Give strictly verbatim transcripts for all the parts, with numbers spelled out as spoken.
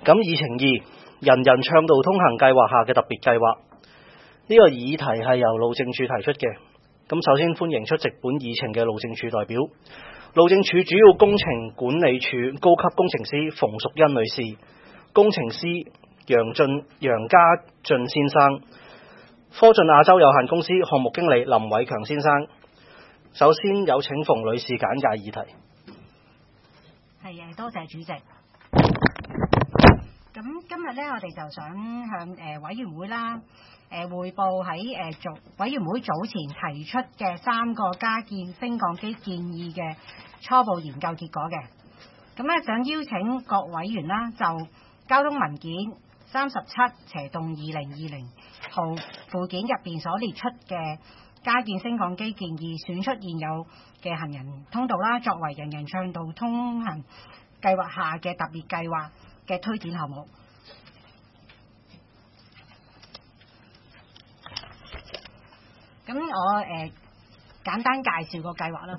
咁議程二，人人暢道通行計劃下嘅特別計劃，呢個議題係由路政署提出嘅。咁首先歡迎出席本議程嘅路政署代表，路政署主要工程管理處高級工程師馮淑欣女士，工程師楊俊楊家俊先生，科進亞洲有限公司項目經理林偉強先生。首先有請馮女士簡介議題。 係誒，多謝主席。咁今日咧，我哋就想向誒、呃、委員會啦，誒、呃、匯報喺誒早委員會早前提出嘅三個加建升降機建議嘅初步研究結果嘅。咁咧，想邀請各委員啦，就交通文件三十七斜洞二零二零號附件入邊所列出嘅加建升降機建議，選出現有嘅行人通道啦，作為人人暢道通行計劃下嘅特別計劃嘅推展項目。咁我誒、呃、簡單介紹個計劃啦。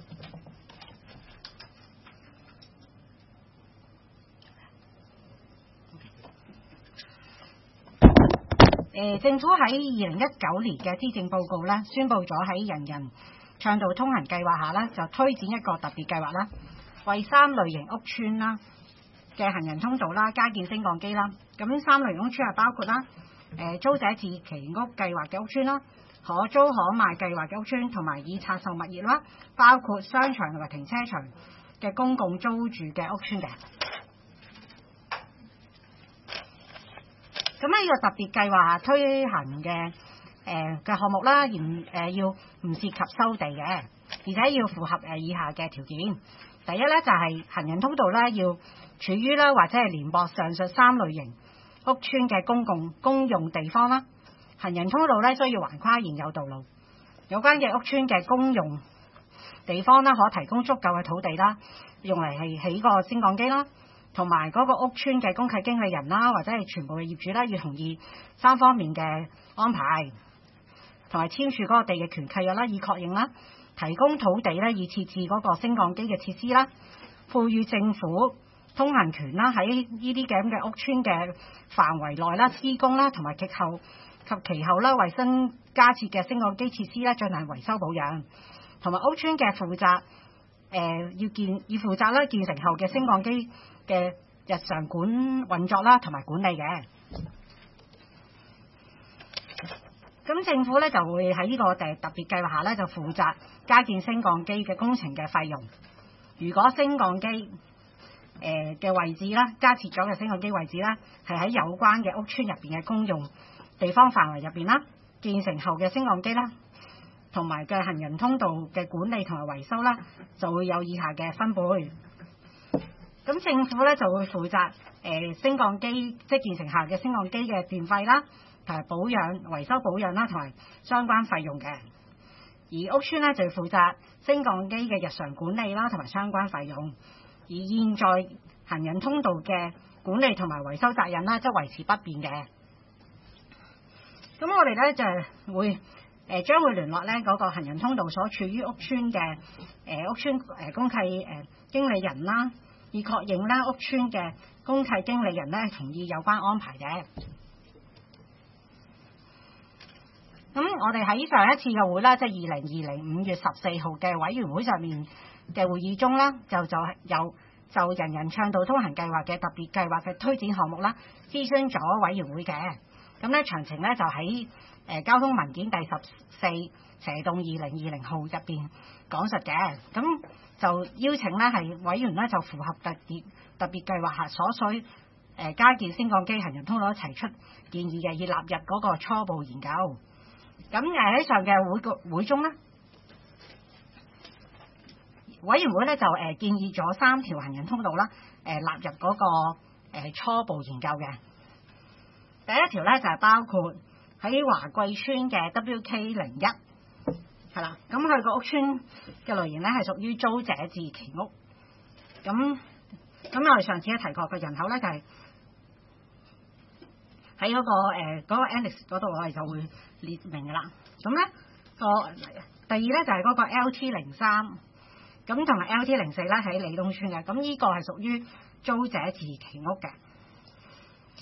誒、呃，政府喺二零一九年嘅施政報告咧，宣布咗喺人人暢道通行計劃下咧，就推展一個特別計劃啦，為三類型屋邨啦嘅行人通道啦加建升降機啦。咁三類型屋邨係包括啦，誒、呃、租者置其屋計劃嘅屋邨啦，可租可賣計劃嘅屋邨，同埋已拆售物業啦，包括商場同埋停車場嘅公共租住嘅屋邨嘅。咁呢個特別計劃推行嘅誒嘅項目啦，而誒、呃、要唔涉及收地嘅，而且要符合誒以下嘅條件。第一咧就係、是、行人通道咧要處於啦或者係連駁上述三類型屋邨嘅公共公用地方啦。行人通道咧需要橫跨現有道路，有關嘅屋邨嘅公用地方啦，可提供足夠嘅土地啦，用嚟係起個升降機啦。同埋嗰個屋邨嘅公契經理人啦，或者係全部嘅業主啦，要同意三方面嘅安排，同埋簽署嗰個地嘅權契約啦，以確認啦，提供土地咧，以設置嗰個升降機嘅設施啦，賦予政府通行權啦，喺呢啲咁嘅屋邨嘅範圍內啦，施工啦，同埋其後及其後啦，為新加設嘅升降機設施咧進行維修保養，同埋屋邨嘅負責誒、呃、要建要負責啦，建成後嘅升降機嘅日常管運作啦，同埋管理嘅。咁政府咧就會喺呢個誒特別計劃下咧，就負責加建升降機嘅工程嘅費用。如果升降機誒嘅位置啦，加設咗嘅升降機位置啦，係喺有關嘅屋邨入邊嘅公用地方範圍入邊啦，建成後嘅升降機啦，同埋嘅行人通道嘅管理同埋維修啦，就會有以下嘅分配。咁政府咧就會負責誒、呃、升降機即係建成下嘅升降機嘅電費啦，同埋保養、維修保養啦，同埋相關費用嘅。而屋邨咧就負責升降機嘅日常管理啦，同埋相關費用。而現在行人通道嘅管理同埋維修責任啦，則維持不變嘅。咁我哋咧就會誒將、呃、會聯絡咧嗰、那個行人通道所處於屋邨嘅誒、呃、屋邨誒、呃、公契誒、呃、經理人啦。以確認咧屋邨嘅公契經理人咧同意有關安排嘅。咁我哋喺上一次嘅會啦，即係二零二零五月十四號嘅委員會上面嘅會議中啦，就就有就人人暢道通行計劃嘅特別計劃嘅推展項目啦，諮詢咗委員會嘅。咁咧詳情咧就喺誒、呃、交通文件第十四斜洞二零二零號入邊講述嘅。咁就邀請咧係委員咧就符合特別特別計劃下所需誒、呃、加建升降機行人通道一齊出建議嘅，要納入嗰個初步研究。咁誒喺上嘅會個會中咧，委員會咧就誒、呃、建議咗三條行人通道啦，誒、呃、納入嗰、那個、呃、初步研究嘅。第一條咧就係、是、包括喺華貴村嘅 W K 零一。係啦，咁佢個屋邨嘅類型咧係屬於租者置其屋。咁咁我哋上次咧提過嘅人口咧就係喺嗰個誒嗰個 annex 嗰度，我哋就會列明㗎啦。咁咧個第二咧就係嗰個 L T 零三，咁同埋 L T 零四咧喺利東邨嘅。咁呢個係屬於租者置其屋嘅。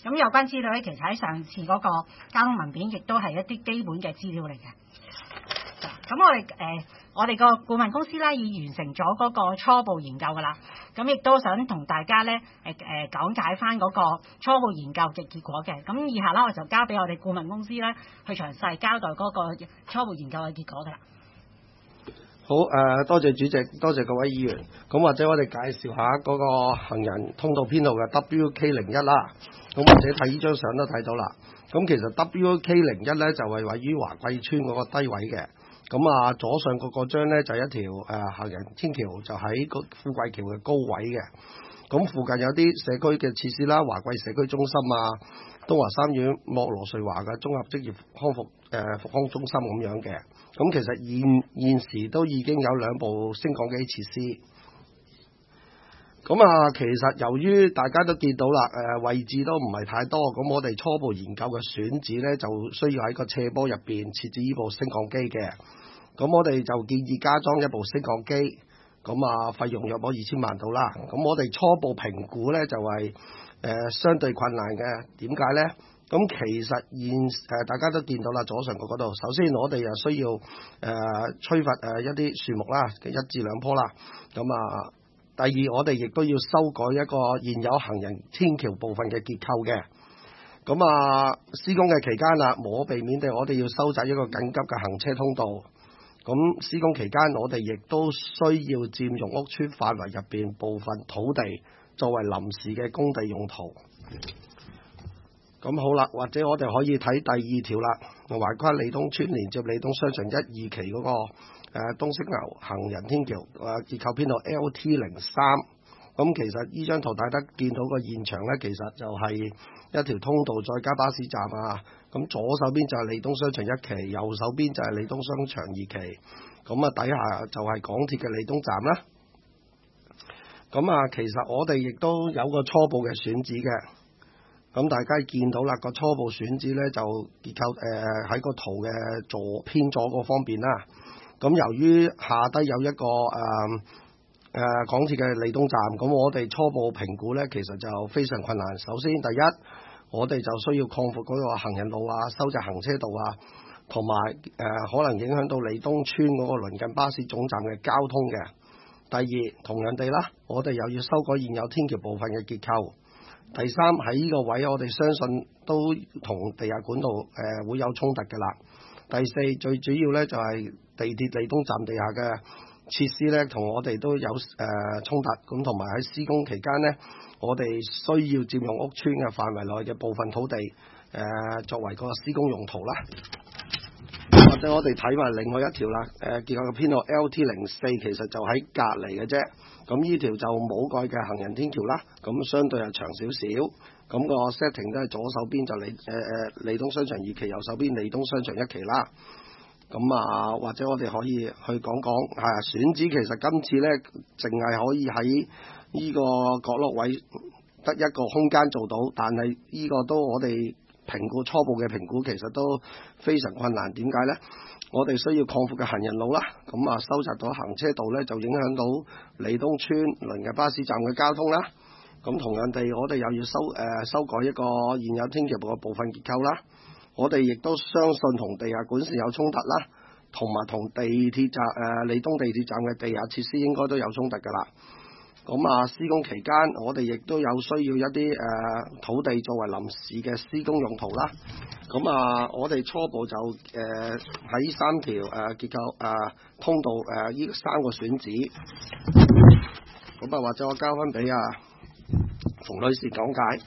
咁有關資料咧，其實喺上次嗰個交通文件亦都係一啲基本嘅資料嚟嘅。咁我哋誒、呃、我哋個顧問公司咧已完成咗嗰個初步研究㗎啦。咁亦都想同大家咧誒誒講解翻嗰個初步研究嘅結果嘅。咁以下啦，我就交俾我哋顧問公司咧去詳細交代嗰個初步研究嘅結果㗎啦。 好誒、呃，多謝主席，多謝各位議員。咁或者我哋介紹下嗰個行人通道編號嘅 W K 零一啦。咁或者睇呢張相都睇到啦。咁其實 W K 零一咧就係、是、位於華貴村嗰個低位嘅。咁啊，左上嗰個張咧就係、一條誒、呃、行人天橋，就喺個富貴橋嘅高位嘅。咁附近有啲社區嘅設施啦，華貴社區中心啊，東華三院莫羅瑞華嘅綜合職業康復誒復康中心咁樣嘅。咁其實現現時都已經有兩部升降機設施。咁啊，其實由於大家都見到啦，誒、呃、位置都唔係太多，咁我哋初步研究嘅選址咧，就需要喺個斜坡入邊設置呢部升降機嘅。咁我哋就建議加裝一部升降機。咁啊，費用約莫二千萬到啦。咁我哋初步評估咧就係、是、誒、呃、相對困難嘅。點解咧？咁其實現誒、呃、大家都見到啦，左上角嗰度，首先我哋又需要誒、呃、吹拂誒一啲樹木啦，一至兩棵啦。咁啊，第二我哋亦都要修改一個現有行人天橋部分嘅結構嘅。咁啊，施工嘅期間啦，無可避免地我哋要修葺一個緊急嘅行車通道。咁施工期間，我哋亦都需要佔用屋邨範圍入邊部分土地作為臨時嘅工地用途。咁好啦，或者我哋可以睇第二條啦，橫跨利東邨連接利東商場一二期嗰、那個誒、呃、東式牛行人天橋誒、呃、結構編號 L T 零三。咁其實呢張圖大家見到個現場咧，其實就係一條通道再加巴士站啊。咁左手邊就係利東商場一期，右手邊就係利東商場二期。咁啊，底下就係港鐵嘅利東站啦。咁啊，其實我哋亦都有個初步嘅選址嘅。咁大家見到啦，個初步選址咧就結構誒喺、呃、個圖嘅左偏左個方面啦。咁由於下低有一個誒。呃誒、呃、港鐵嘅利東站，咁我哋初步評估咧，其實就非常困難。首先，第一，我哋就需要擴闊嗰個行人路啊，修葺行車道啊，同埋誒可能影響到利東村嗰個鄰近巴士總站嘅交通嘅。第二，同樣地啦，我哋又要修改現有天橋部分嘅結構。第三，喺呢個位，我哋相信都同地下管道誒、呃、會有衝突嘅啦。第四，最主要咧就係、是、地鐵利東站地下嘅設施咧，同我哋都有誒、呃、衝突，咁同埋喺施工期間咧，我哋需要佔用屋邨嘅範圍內嘅部分土地，誒、呃、作為個施工用途啦。或者我哋睇埋另外一條啦，誒、呃、結構嘅編號 L T 零四，其實就喺隔離嘅啫。咁呢條就冇蓋嘅行人天橋啦，咁相對係長少少。咁、那個 setting 都係左手邊就利誒誒利東商場二期，右手邊利東商場一期啦。咁啊，或者我哋可以去講講，係、啊、選址其實今次咧，淨係可以喺呢個角落位得一個空間做到，但係呢個都我哋評估初步嘅評估，其實都非常困難。點解咧？我哋需要擴闊嘅行人路啦，咁啊收窄到行車道咧，就影響到利東村鄰嘅巴士站嘅交通啦。咁同樣地，我哋又要修誒、呃、修改一個現有天橋部嘅部分結構啦。我哋亦都相信同地下管線有衝突啦，同埋同地鐵站誒、呃、利東地鐵站嘅地下設施應該都有衝突㗎啦。咁啊，施工期間我哋亦都有需要一啲誒、呃、土地作為臨時嘅施工用途啦。咁啊，我哋初步就誒喺呢三條誒、呃、結構誒、呃、通道誒呢、呃、三個選址。咁啊，或者我交翻俾啊馮女士講解。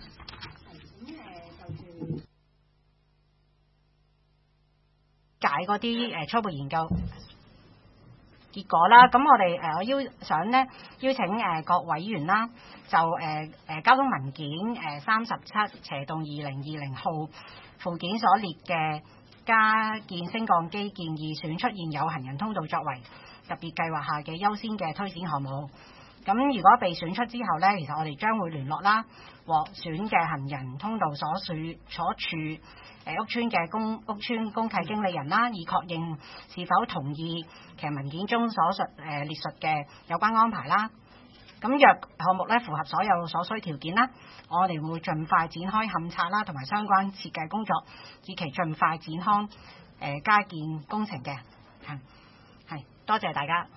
解嗰啲誒初步研究結果啦，咁我哋誒我邀想咧邀請誒各委員啦，就誒誒、呃、交通文件誒三十七斜洞二零二零號附件所列嘅加建升降機建議，選出現有行人通道作為特別計劃下嘅優先嘅推展項目。咁如果被選出之後咧，其實我哋將會聯絡啦獲選嘅行人通道所處所處誒、呃、屋邨嘅公屋邨公契經理人啦，以確認是否同意其實文件中所述誒、呃、列述嘅有關安排啦。 咁若項目咧符合所有所需條件啦，我哋會盡快展開勘測啦，同埋相關設計工作，以期盡快展開誒、呃、加建工程嘅。係係，多謝大家。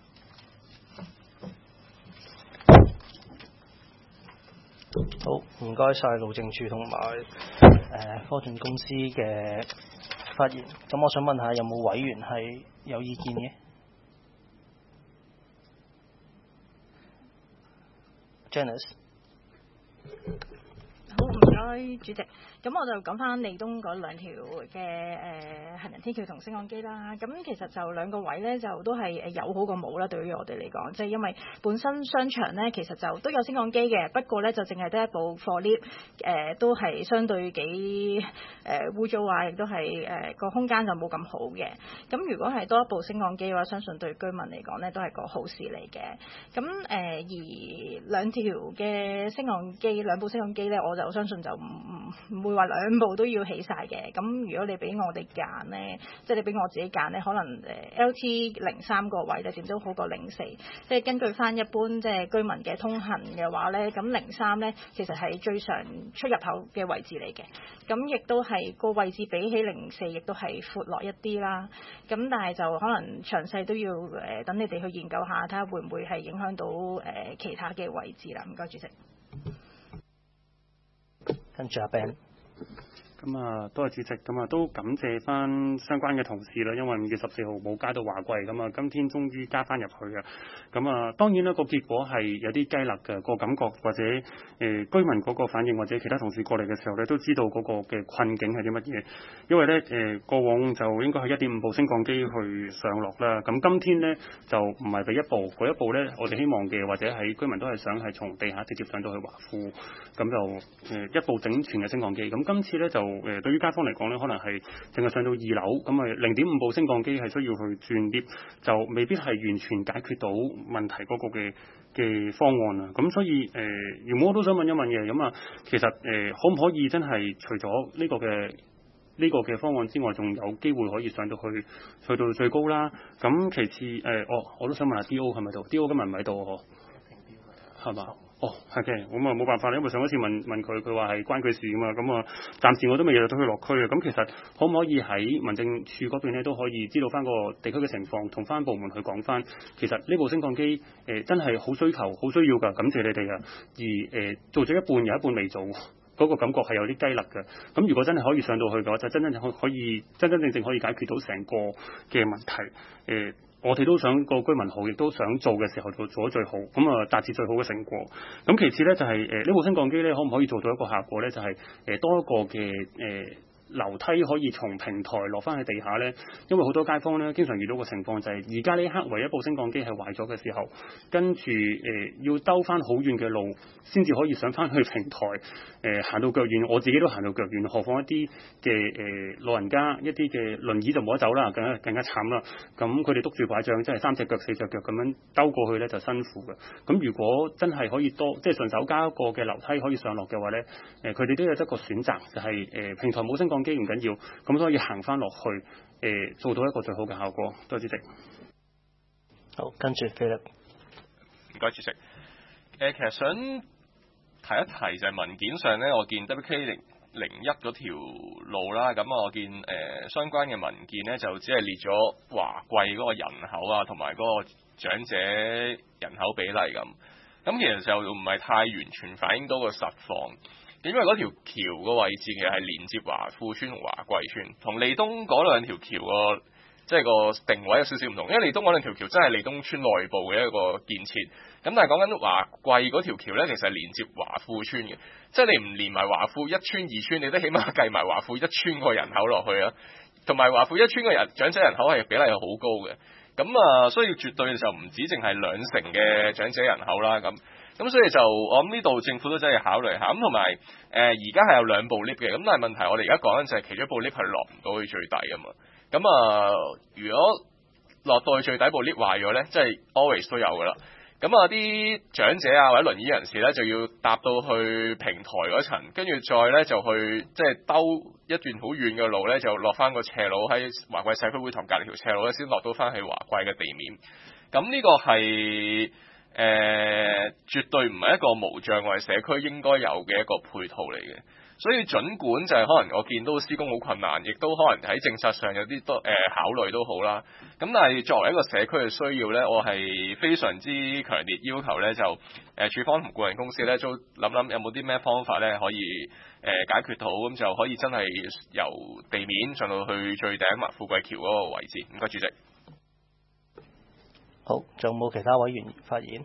好，唔該晒路政署同埋誒科頓公司嘅發言。咁我想問下，有冇委員係有意見嘅？Janice， 好，唔該主席。咁我就講翻利東嗰兩條嘅誒行人天橋同升降機啦。咁其實就兩個位咧，就都係誒有好過冇啦。對於我哋嚟講，即係因為本身商場咧，其實就都有升降機嘅，不過咧就淨係得一部貨 lift，誒都係相對幾誒污糟啊，亦都係誒個空間就冇咁好嘅。咁如果係多一部升降機嘅話，相信對居民嚟講咧都係個好事嚟嘅。咁誒、呃、而兩條嘅升降機，兩部升降機咧，我就相信就唔唔唔會話兩部都要起晒嘅。咁如果你俾我哋揀呢，即係你俾我自己揀呢，可能誒 L T 零三個位咧點都好過零四。即係根據翻一般即係居民嘅通行嘅話呢，咁零三呢其實係最常出入口嘅位置嚟嘅。咁亦都係個位置比起零四亦都係闊落一啲啦。咁但係就可能詳細都要誒等你哋去研究下，睇下會唔會係影響到誒其他嘅位置啦。唔該，主席。 跟住阿 Ben。 咁啊，多謝主席，咁啊都感謝翻相關嘅同事啦，因為五月十四號冇加到華貴，咁啊今天終於加翻入去啊，咁啊當然啦個結果係有啲雞肋嘅個感覺，或者誒、呃、居民嗰個反應，或者其他同事過嚟嘅時候咧，都知道嗰個嘅困境係啲乜嘢，因為咧誒、呃、過往就應該係一點五部升降機去上落啦，咁今天咧就唔係第一部，嗰一部咧我哋希望嘅，或者係居民都係想係從地下直接上到去華富，咁就誒、呃、一部整全嘅升降機，咁今次咧就誒、呃、對於街坊嚟講咧，可能係淨係上到二樓，咁啊零點五部升降機係需要去轉 lift，就未必係完全解決到問題嗰個嘅嘅方案啊。咁所以誒，如、呃、果我都想問一問嘅，咁啊其實誒、呃、可唔可以真係除咗呢個嘅呢、這個嘅方案之外，仲有機會可以上到去去到最高啦？咁其次誒、呃，哦我都想問下 D O 係咪度 ？D O 今日唔喺度嗬？係嘛？哦，係嘅，咁啊冇辦法啦，因為上一次問問佢，佢話係關佢事啊嘛，咁啊暫時我都未入到去落區啊。咁其實可唔可以喺民政處嗰邊咧都可以知道翻個地區嘅情況，同翻部門去講翻，其實呢部升降機誒、呃、真係好需求、好需要㗎，感謝你哋啊。而誒、呃、做咗一半，有一半未做，嗰、那個感覺係有啲雞肋嘅。咁如果真係可以上到去嘅話，就真真正可可以真真正正可以解決到成個嘅問題誒。呃我哋都想個居民好，亦都想做嘅時候就做得最好，咁啊達至最好嘅成果。咁其次咧就係誒呢部升降機咧，可唔可以做到一個效果咧？就係、是、誒、呃、多一個嘅誒。呃樓梯可以從平台落翻去地下呢，因為好多街坊呢經常遇到個情況就係而家呢刻唯一部升降機係壞咗嘅時候，跟住誒、呃、要兜翻好遠嘅路先至可以上翻去平台，誒、呃、行到腳遠，我自己都行到腳遠，何況一啲嘅誒老人家，一啲嘅輪椅就冇得走啦，更加更加慘啦。咁佢哋督住拐杖，即係三隻腳四隻腳咁樣兜過去呢，就辛苦嘅。咁如果真係可以多即係順手加一個嘅樓梯可以上落嘅話呢，誒佢哋都有一個選擇，就係、是、誒、呃、平台冇升降機唔緊要，咁所以行翻落去，誒、呃、做到一個最好嘅效果。多謝主席。 好，跟住菲力， 唔該主席。誒、呃，其實想提一提就係文件上咧，我見 W K 零零一嗰條路啦，咁我見誒、呃、相關嘅文件咧就只係列咗華貴嗰個人口啊，同埋嗰個長者人口比例咁。咁其實就唔係太完全反映到個實況。因為嗰條橋個位置其實係連接華富村同華貴村，同利東嗰兩條橋個即係個定位有少少唔同。因為利東嗰兩條橋真係利東村內部嘅一個建設，咁但係講緊華貴嗰條橋呢，其實係連接華富村嘅，即係你唔連埋華富一村二村，你都起碼計埋華富一村個人口落去啊。同埋華富一村個人長者人口係比例係好高嘅，咁啊，所以絕對就唔止淨係兩成嘅長者人口啦咁。咁所以就我諗呢度政府都真係考慮下，咁同埋誒而家係有兩部 lift 嘅，咁但係問題我哋而家講緊就係其中一部 lift 係落唔到去最底啊嘛，咁啊如果落到去最底部 lift 壞咗咧，即係 always 都有噶啦，咁啊啲長者啊或者輪椅人士咧就要搭到去平台嗰層，跟住再咧就去即係兜一段好遠嘅路咧，就落翻個斜路喺華貴社區會堂隔離條斜路咧，先落到翻去華貴嘅地面，咁呢個係。誒、 呃、絕對唔係一個無障礙社區應該有嘅一個配套嚟嘅。所以儘管就係可能我見到施工好困難，亦都可能喺政策上有啲多誒考慮都好啦。咁但係作為一個社區嘅需要呢，我係非常之強烈要求呢，就誒、呃、署方同顧問公司呢，都諗諗有冇啲咩方法呢可以誒、呃、解決到，咁就可以真係由地面上到去最頂或富貴橋嗰個位置。唔該，主席。 好，仲有冇其他委員發言？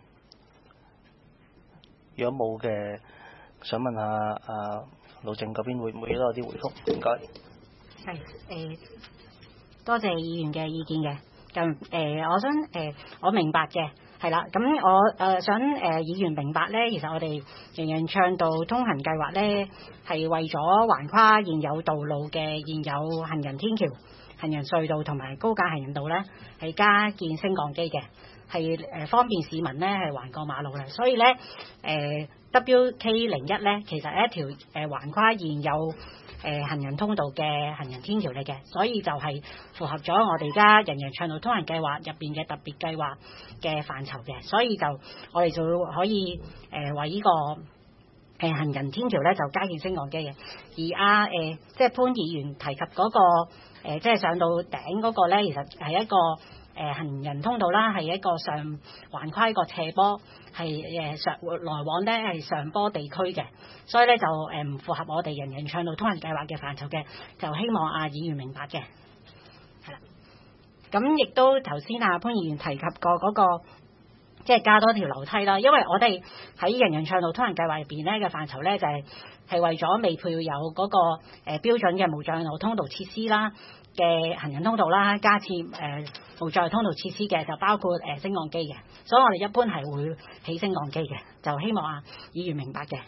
如果冇嘅，想問下啊路政嗰邊會唔會都有啲回覆？唔該。 係誒、呃，多謝議員嘅意見嘅。咁誒、呃，我想誒、呃，我明白嘅，係啦。咁我誒、呃、想誒、呃、議員明白咧，其實我哋人人暢道通行計劃咧，係為咗橫跨現有道路嘅現有行人天橋、行人隧道同埋高架行人道咧，係加建升降機嘅，係誒、呃、方便市民咧係橫過馬路嘅。所以咧誒。呃 W K 零一咧，其實係一條誒、呃、橫跨現有誒、呃、行人通道嘅行人天橋嚟嘅，所以就係符合咗我哋而家人人暢道通行計劃入邊嘅特別計劃嘅範疇嘅，所以就我哋就可以誒、呃、為呢、這個誒、呃、行人天橋咧就加建升降機嘅。而啊誒、呃、即係潘議員提及嗰、那個、呃、即係上到頂嗰個咧，其實係一個誒、呃、行人通道啦，係一個上橫跨一個斜坡。係誒上來往咧係上坡地區嘅，所以咧就誒唔符合我哋人人暢道通行計劃嘅範疇嘅，就希望阿議員明白嘅，係啦。咁亦都頭先阿潘議員提及過嗰、那個，即係加多條樓梯啦，因為我哋喺人人暢道通行計劃入邊咧嘅範疇咧就係、是、係為咗未配有嗰、那個誒、呃、標準嘅無障礙通道設施啦嘅行人通道啦，加設誒、呃、無障礙通道設施嘅就包括誒、呃、升降機嘅，所以我哋一般係會起升降機嘅，就希望啊議員明白嘅。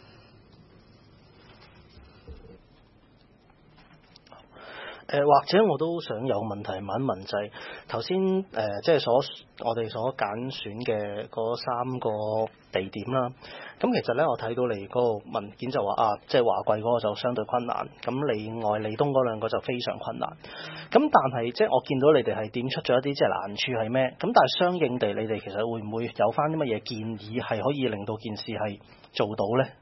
誒、呃、或者我都想有問題問一問，就係頭先誒即係所我哋所揀選嘅嗰三個地點啦。咁其實咧，我睇到你嗰個文件就話啊，即係華貴嗰個就相對困難，咁另外利東嗰兩個就非常困難。咁但係即係我見到你哋係點出咗一啲即係難處係咩？咁但係相應地，你哋其實會唔會有翻啲乜嘢建議係可以令到件事係做到咧？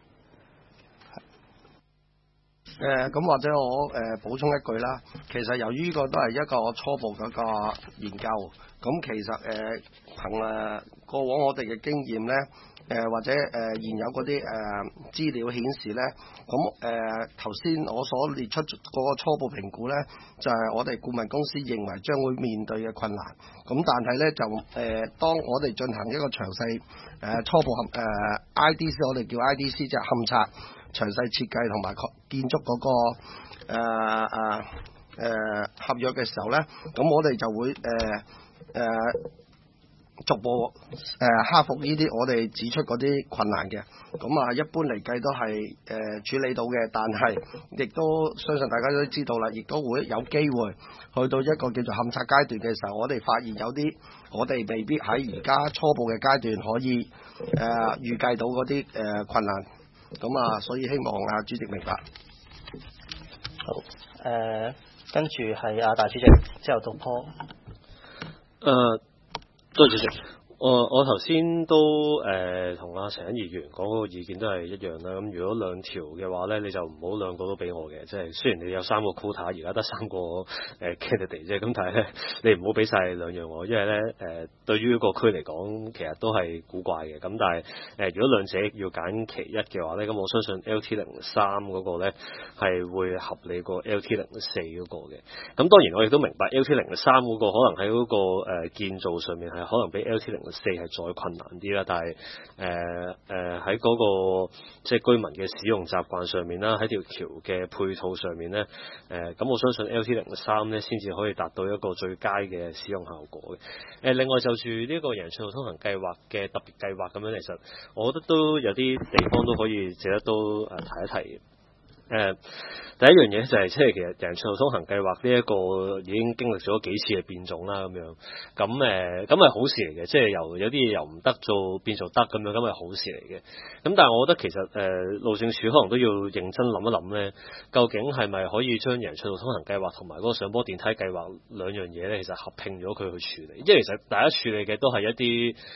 誒咁、呃、或者我誒、呃、補充一句啦，其實由於呢個都係一個初步嗰個研究，咁其實誒、呃、憑誒過往我哋嘅經驗咧，誒、呃、或者誒、呃、現有嗰啲誒資料顯示咧，咁誒頭先我所列出嗰個初步評估咧，就係、是、我哋顧問公司認為將會面對嘅困難，咁但係咧就誒、呃、當我哋進行一個詳細誒、呃、初步誒、呃、I D C， 我哋叫 I D C 即係勘測。詳細設計同埋建築嗰、那個誒誒誒合約嘅時候咧，咁我哋就會誒誒、呃呃、逐步誒、呃、克服呢啲我哋指出嗰啲困難嘅。咁啊，一般嚟計都係誒、呃、處理到嘅，但係亦都相信大家都知道啦，亦都會有機會去到一個叫做勘測階段嘅時候，我哋發現有啲我哋未必喺而家初步嘅階段可以誒、呃、預計到嗰啲誒困難。咁啊，所以希望啊主席明白。 好，誒、呃，跟住係啊大主席，之後到 Paul。 誒，多謝主席。我我頭先都誒同阿陳議員講嗰個意見都係一樣啦。咁如果兩條嘅話咧，你就唔好兩個都俾我嘅。即係雖然你有三個 quota，而家得三個誒 candidate 啫。咁但係咧，你唔好俾晒兩樣我，因為咧誒、呃、對於個區嚟講，其實都係古怪嘅。咁但係誒、呃，如果兩者要揀其一嘅話咧，咁我相信 L T 零三嗰個咧係會合理過 L T 零四嗰個嘅。咁當然我亦都明白 L T 零三嗰個可能喺嗰、嗰個誒、呃、建造上面係可能比 L T 零四係再困難啲啦，但係誒誒喺嗰個即係居民嘅使用習慣上面啦，喺條橋嘅配套上面咧，誒、呃、咁我相信 L T 零三咧先至可以達到一個最佳嘅使用效果嘅。誒、呃、另外就住呢個人人暢道通行計劃嘅特別計劃咁樣，其實我覺得都有啲地方都可以值得都誒、呃、提一提嘅。誒、呃、第一樣嘢就係即係其實人人暢道通行計劃呢一個已經經歷咗幾次嘅變種啦，咁樣咁誒咁係好事嚟嘅，即係由有啲嘢由唔得做變做得咁樣，咁係好事嚟嘅。咁但係我覺得其實誒、呃、路政署可能都要認真諗一諗咧，究竟係咪可以將人人暢道通行計劃同埋嗰個上坡電梯計劃兩樣嘢咧，其實合併咗佢去處理，因為其實大家處理嘅都係一啲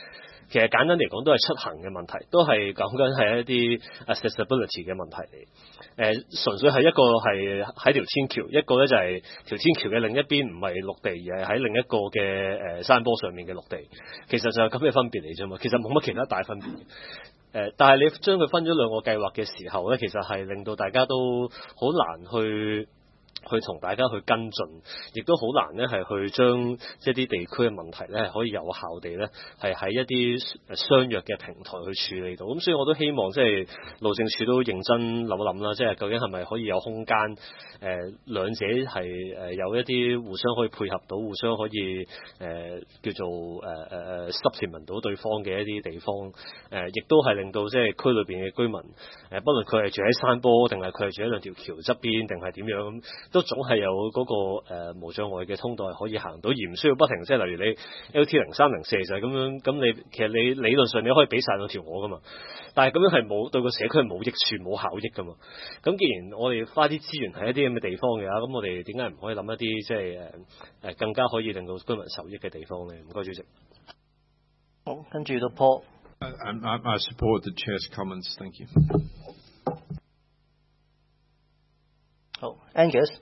其實簡單嚟講都係出行嘅問題，都係講緊係一啲 accessibility 嘅問題嚟。誒、呃，純粹係一個係喺條天橋，一個咧就係條天橋嘅另一邊唔係陸地，而係喺另一個嘅誒、呃、山坡上面嘅陸地。其實就係咁嘅分別嚟啫嘛。其實冇乜其他大分別。誒、呃，但係你將佢分咗兩個計劃嘅時候咧，其實係令到大家都好難去。去同大家去跟進，亦都好難咧，係去將即係啲地區嘅問題咧，係可以有效地咧，係喺一啲相約嘅平台去處理到。咁所以我都希望即係路政署都認真諗一諗啦，即係究竟係咪可以有空間誒、呃、兩者係誒有一啲互相可以配合到，互相可以誒、呃、叫做誒誒誒 supplement 到對方嘅一啲地方誒，亦、呃、都係令到即係區裏邊嘅居民誒、呃，不論佢係住喺山坡，定係佢係住喺兩條橋側邊，定係點樣咁。都總係有嗰、那個誒、呃、無障礙嘅通道係可以行到，而唔需要不停即係例如你 L T 零三零四就係咁樣，咁你其實你理論上你可以俾晒兩條我噶嘛，但係咁樣係冇對個社區係冇益處冇效益噶嘛。咁既然我哋花啲資源喺一啲咁嘅地方嘅話，咁我哋點解唔可以諗一啲即係誒誒更加可以令到居民受益嘅地方咧？唔該主席。 好，跟住到 Paul。 I, I, I support the chair's comments. Thank you. 好 ，Angus。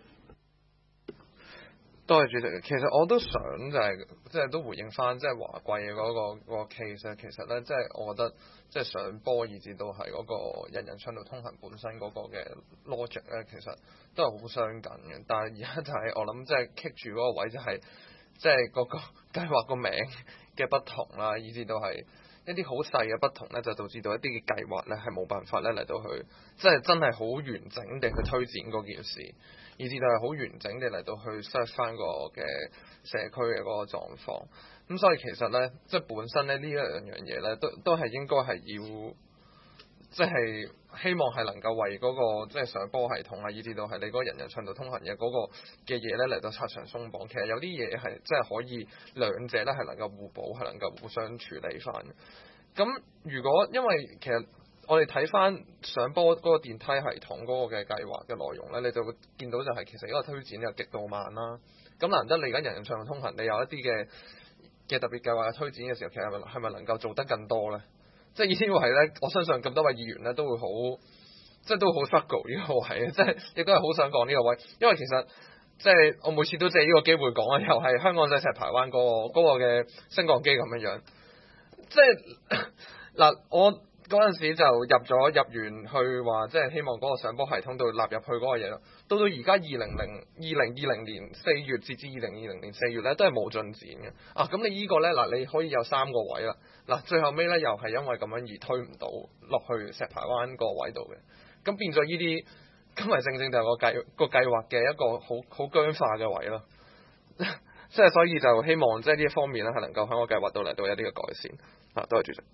多謝主席。其實我都想就係、是、即係都回應翻即係華貴嘅嗰個嗰、那個 case。其實咧，即係我覺得即係上坡以至到係嗰個人人暢道通行本身嗰個嘅 logic 咧，其實都係好相近嘅。但係而家就係、是、我諗即係棘住嗰個位就係、是、即係嗰個計劃個名嘅不同啦，以至到係一啲好細嘅不同咧，就導致到一啲嘅計劃咧係冇辦法咧嚟到去即係真係好完整地去推展嗰件事。以至到係好完整地嚟到去 search 翻個嘅社區嘅嗰個狀況，咁所以其實咧，即係本身咧呢一兩樣嘢咧，都都係應該係要，即係希望係能夠為嗰個即係上坡系統啊，以至到係你嗰個人人暢道通行嘅嗰個嘅嘢咧嚟到拆牆鬆綁。其實有啲嘢係即係可以兩者咧係能夠互補，係能夠互相處理翻。咁如果因為其實我哋睇翻上坡嗰個電梯系統嗰個嘅計劃嘅內容咧，你就會見到就係其實一個推展又極度慢啦。咁難得你而家人人暢道通行，你有一啲嘅嘅特別計劃嘅推展嘅時候，其實係咪係咪能夠做得更多咧？即係意思係咧，我相信咁多位議員咧都會好，即係都會好 struggle 呢個位，即係亦都係好想講呢個位，因為其實即係我每次都借呢個機會講啊，又係香港仔石排灣嗰個嗰個嘅升降機咁樣樣，即係嗱我。嗰陣時就入咗入完去話，即係希望嗰個上坡系統度納入去嗰個嘢咯。到到而家二零零二零二零年四月至至二零二零年四月咧，都係冇進展嘅。啊，咁你呢個咧嗱，你可以有三個位啦。嗱，最後尾咧又係因為咁樣而推唔到落去石排灣個位度嘅。咁變咗呢啲，咁咪正正就係個計個計劃嘅一個好好僵化嘅位咯。即係所以就希望即係呢一方面咧係能夠喺個計劃度嚟到有啲嘅改善。啊，多謝主席。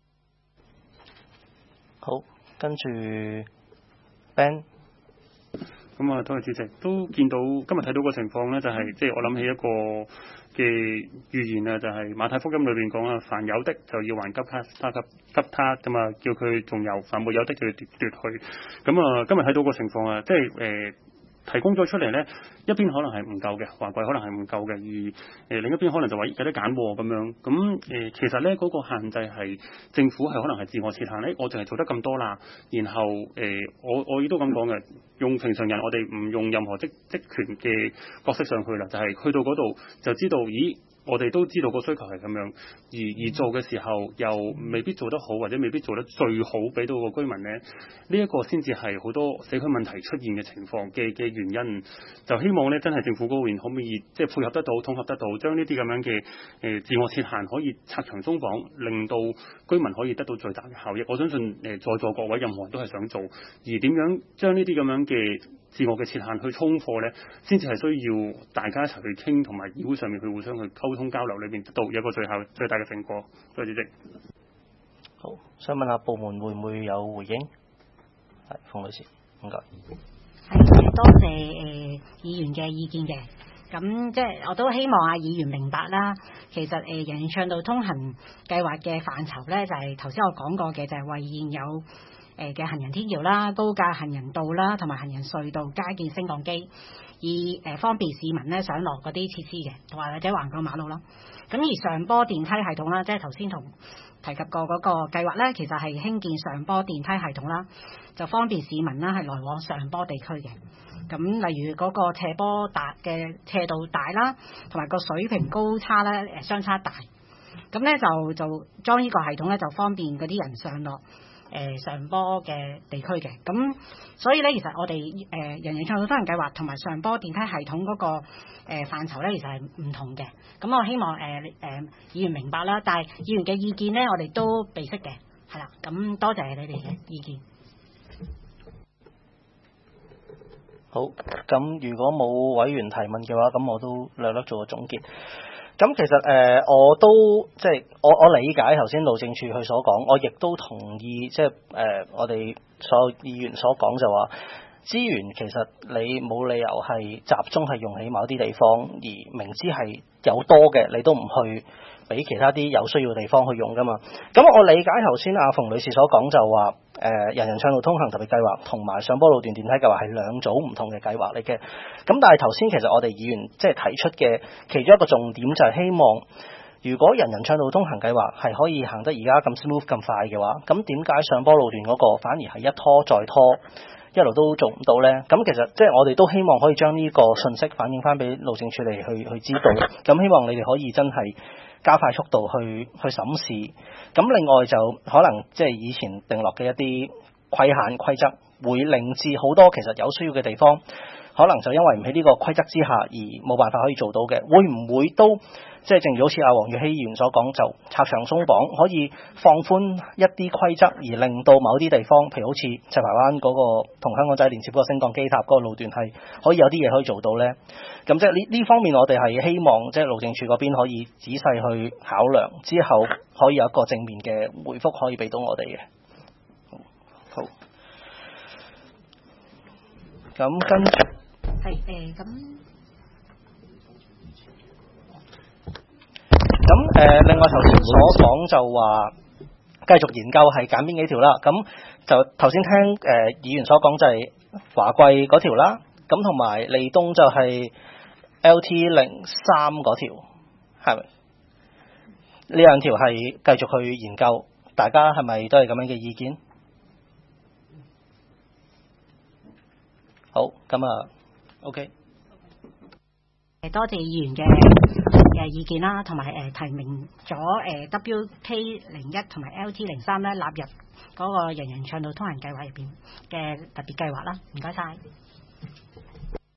好，跟住 Ben。 咁啊，多謝主席。都見到今日睇到個情況咧，就係即係我諗起一個嘅預言啊，就係、是、馬太福音裏邊講啊，凡有的就要還給他，他給給他咁啊，叫佢仲有；凡沒有的就要奪奪去。咁啊，今日睇到個情況啊，即係誒。呃提供咗出嚟呢，一邊可能係唔夠嘅，華貴可能係唔夠嘅，而誒、呃、另一邊可能就話有得揀咁樣。咁誒、呃、其實呢嗰、那個限制係政府係可能係自我設限咧，我淨係做得咁多啦。然後誒、呃、我我亦都咁講嘅，用平常人我哋唔用任何職職權嘅角色上去啦，就係、是、去到嗰度就知道，咦？我哋都知道個需求係咁樣，而而做嘅時候又未必做得好，或者未必做得最好，俾到個居民呢。呢、這、一個先至係好多社區問題出現嘅情況嘅嘅原因。就希望呢，真係政府嗰邊可唔可以即係配合得到、統合得到，將呢啲咁樣嘅誒、呃、自我設限可以拆牆鬆綁，令到居民可以得到最大嘅效益。我相信誒、呃、在座各位任何人都係想做，而點樣將呢啲咁樣嘅自我嘅設限去衝破呢，先至係需要大家一齊去傾，同埋議會上面去互相去溝通交流，裏邊得到有一個最後最大嘅成果。多謝主席。 好，想問下部門會唔會有回應？係，馮女士，唔該。 係，多謝誒、呃、議員嘅意見嘅。咁即係我都希望啊議員明白啦。其實誒、呃、人人暢道通行計劃嘅範疇咧，就係頭先我講過嘅，就係為現有誒嘅行人天橋啦、高架行人道啦，同埋行人隧道加建升降機，以誒方便市民咧上落嗰啲設施嘅，同埋或者橫過馬路啦。咁而上坡電梯系統啦，即係頭先同提及過嗰個計劃咧，其實係興建上坡電梯系統啦，就方便市民啦係來往上坡地區嘅。咁例如嗰個斜坡大嘅斜度大啦，同埋個水平高差咧誒相差大。咁咧就就裝呢個系統咧，就方便嗰啲人上落誒、呃、上坡嘅地區嘅。咁所以咧，其實我哋誒、呃、人人暢道通行計劃同埋上坡電梯系統嗰、那個誒、呃、範疇咧，其實係唔同嘅。咁我希望誒誒、呃呃、議員明白啦。但係議員嘅意見咧，我哋都備悉嘅，係啦。咁多謝你哋嘅意見。 好，咁如果冇委員提問嘅話，咁我都略略做個總結。咁其實誒、呃，我都即係我我理解頭先路政署佢所講，我亦都同意即係誒、呃、我哋所有議員所講就話資源其實你冇理由係集中係用喺某啲地方，而明知係有多嘅你都唔去俾其他啲有需要嘅地方去用噶嘛。咁我理解頭先阿馮女士所講就話誒、呃、人人暢道通行特別計劃同埋上坡路段電梯計劃係兩組唔同嘅計劃嚟嘅。咁但係頭先其實我哋議員即係提出嘅其中一個重點就係希望，如果人人暢道通行計劃係可以行得而家咁 smooth 咁快嘅話，咁點解上坡路段嗰個反而係一拖再拖，一路都做唔到呢？咁其實即係我哋都希望可以將呢個信息反映翻俾路政署嚟去去知道。咁希望你哋可以真係加快速度去去審視。咁另外就可能即係以前定落嘅一啲規限規則，會令至好多其實有需要嘅地方，可能就因為唔喺呢個規則之下而冇辦法可以做到嘅。會唔會都即係正如好似阿黃月希議員所講，就拆牆鬆綁，可以放寬一啲規則，而令到某啲地方，譬如好似石排灣嗰個同香港仔連接嗰個升降機塔嗰個路段係可以有啲嘢可以做到呢？咁即係呢呢方面，我哋係希望即係路政署嗰邊可以仔細去考量，之後可以有一個正面嘅回覆可以俾到我哋嘅。好，咁跟住係誒咁。 咁誒、呃，另外頭先所講就話繼續研究係揀邊幾條啦。咁就頭先聽誒、呃、議員所講就係華貴嗰條啦。咁同埋利東就係 L T 零三嗰條，係咪？呢兩條係繼續去研究，大家係咪都係咁樣嘅意見？好，咁啊 ，OK。 誒，多謝議員嘅嘅意見啦，同埋誒提名咗誒 W K 零一同埋 L T 零三咧納入嗰個人人暢道通行計劃入邊嘅特別計劃啦，唔該晒。